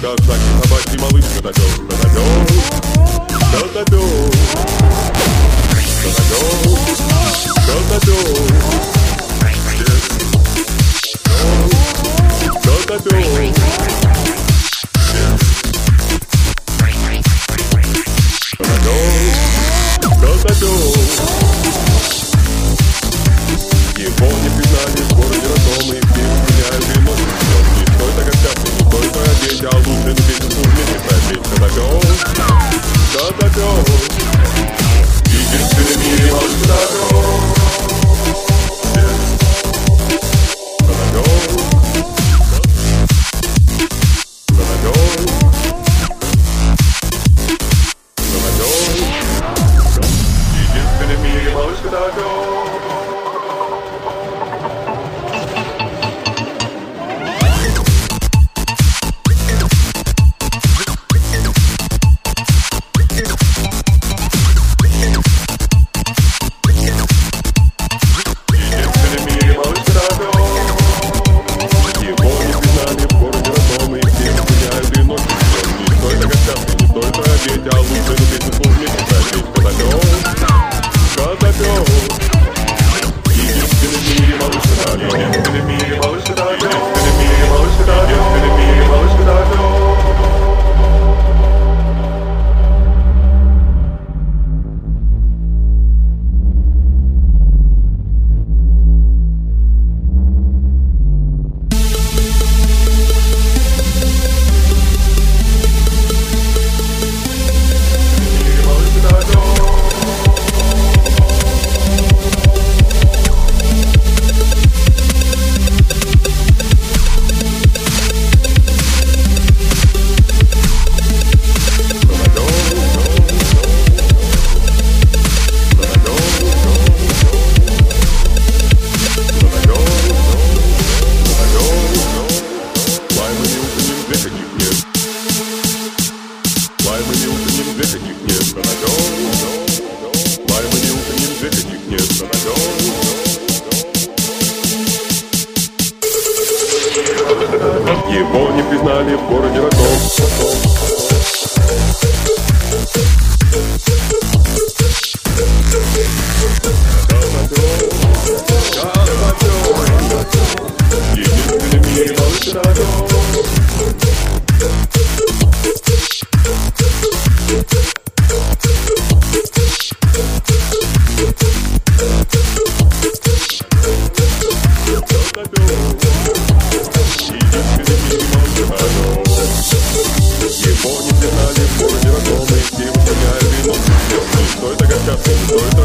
кошачий, собачий, малыш, котопёс, котопёс, котопёс, котопёс, его не признали в городе родном, и все меняют и носят. Не стоит огорчаться, не стоит одеть, а лучше напеть вместе пропеть. Котопёс, котопёс, единственный в мире малыш котопёс. Единственный в мире малыш котопёс. Его не признали в городе родном. Единственный в мире малыш котопёс. Его не признали в городе родном, и все выполняют и носят. Не стоит огорчаться, не стоит